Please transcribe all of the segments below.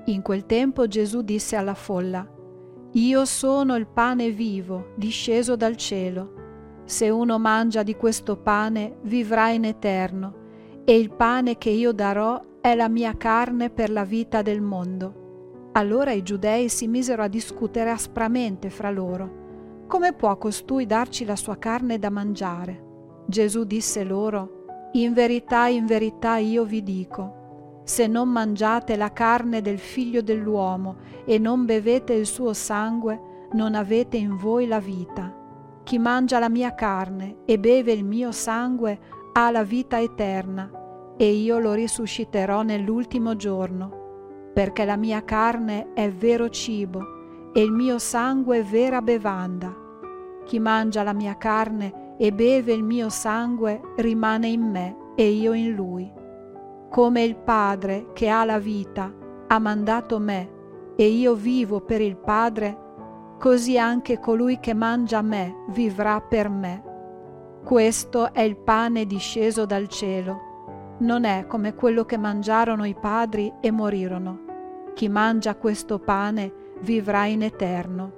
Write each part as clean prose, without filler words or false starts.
In quel tempo Gesù disse alla folla: «Io sono il pane vivo, disceso dal cielo. Se uno mangia di questo pane, vivrà in eterno, e il pane che io darò è la mia carne per la vita del mondo». Allora i giudei si misero a discutere aspramente fra loro: «Come può costui darci la sua carne da mangiare?» Gesù disse loro: in verità io vi dico, se non mangiate la carne del Figlio dell'uomo e non bevete il suo sangue, non avete in voi la vita. Chi mangia la mia carne e beve il mio sangue ha la vita eterna, e io lo risusciterò nell'ultimo giorno, perché la mia carne è vero cibo e il mio sangue è vera bevanda. Chi mangia la mia carne e beve il mio sangue rimane in me e io in lui. Come il Padre che ha la vita ha mandato me e io vivo per il Padre, così anche colui che mangia me vivrà per me. Questo è il pane disceso dal cielo. Non è come quello che mangiarono i padri e morirono. Chi mangia questo pane vivrà in eterno.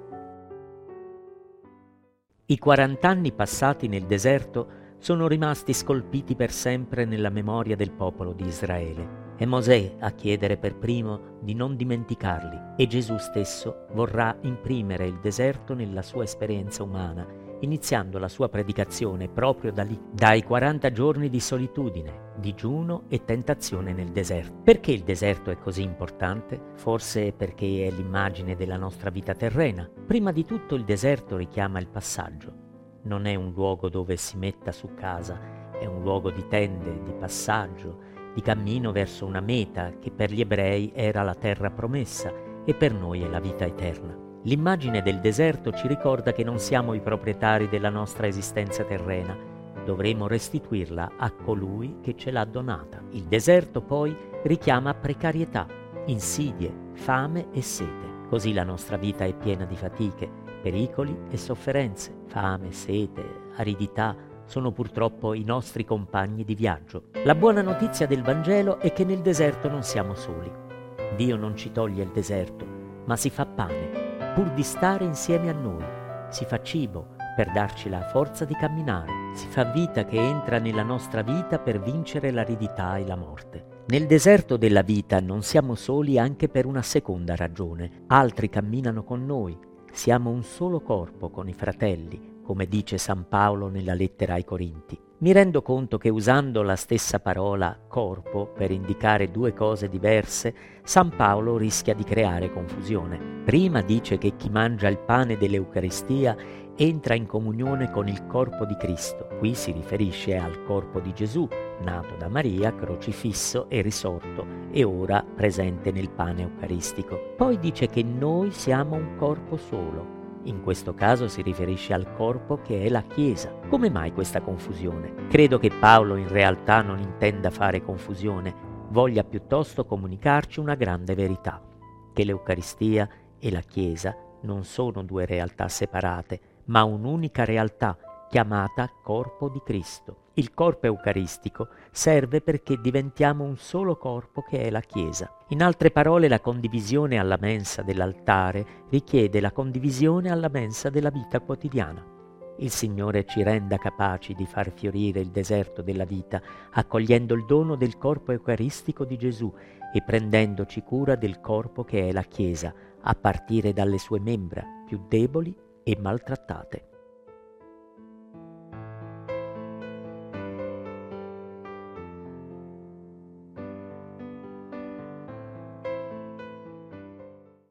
I 40 anni passati nel deserto sono rimasti scolpiti per sempre nella memoria del popolo di Israele. È Mosè a chiedere per primo di non dimenticarli, e Gesù stesso vorrà imprimere il deserto nella sua esperienza umana, iniziando la sua predicazione proprio da lì, dai 40 giorni di solitudine, digiuno e tentazione nel deserto. Perché il deserto è così importante? Forse perché è l'immagine della nostra vita terrena. Prima di tutto il deserto richiama il passaggio. Non è un luogo dove si metta su casa, è un luogo di tende, di passaggio, di cammino verso una meta che per gli ebrei era la terra promessa e per noi è la vita eterna. L'immagine del deserto ci ricorda che non siamo i proprietari della nostra esistenza terrena, dovremo restituirla a colui che ce l'ha donata. Il deserto poi richiama precarietà, insidie, fame e sete. Così la nostra vita è piena di fatiche, pericoli e sofferenze. Fame, sete, aridità sono purtroppo i nostri compagni di viaggio. La buona notizia del Vangelo è che nel deserto non siamo soli. Dio non ci toglie il deserto, ma si fa pane pur di stare insieme a noi. Si fa cibo per darci la forza di camminare. Si fa vita che entra nella nostra vita per vincere l'aridità e la morte. Nel deserto della vita non siamo soli anche per una seconda ragione. Altri camminano con noi. Siamo un solo corpo con i fratelli, come dice San Paolo nella lettera ai Corinti. Mi rendo conto che usando la stessa parola corpo per indicare due cose diverse, San Paolo rischia di creare confusione. Prima dice che chi mangia il pane dell'Eucaristia entra in comunione con il corpo di Cristo. Qui si riferisce al corpo di Gesù, nato da Maria, crocifisso e risorto, e ora presente nel pane eucaristico. Poi dice che noi siamo un corpo solo. In questo caso si riferisce al corpo che è la Chiesa. Come mai questa confusione? Credo che Paolo in realtà non intenda fare confusione, voglia piuttosto comunicarci una grande verità, che l'Eucaristia e la Chiesa non sono due realtà separate, ma un'unica realtà chiamata corpo di Cristo. Il corpo eucaristico serve perché diventiamo un solo corpo che è la Chiesa. In altre parole, la condivisione alla mensa dell'altare richiede la condivisione alla mensa della vita quotidiana. Il Signore ci renda capaci di far fiorire il deserto della vita, accogliendo il dono del corpo eucaristico di Gesù e prendendoci cura del corpo che è la Chiesa, a partire dalle sue membra più deboli e maltrattate.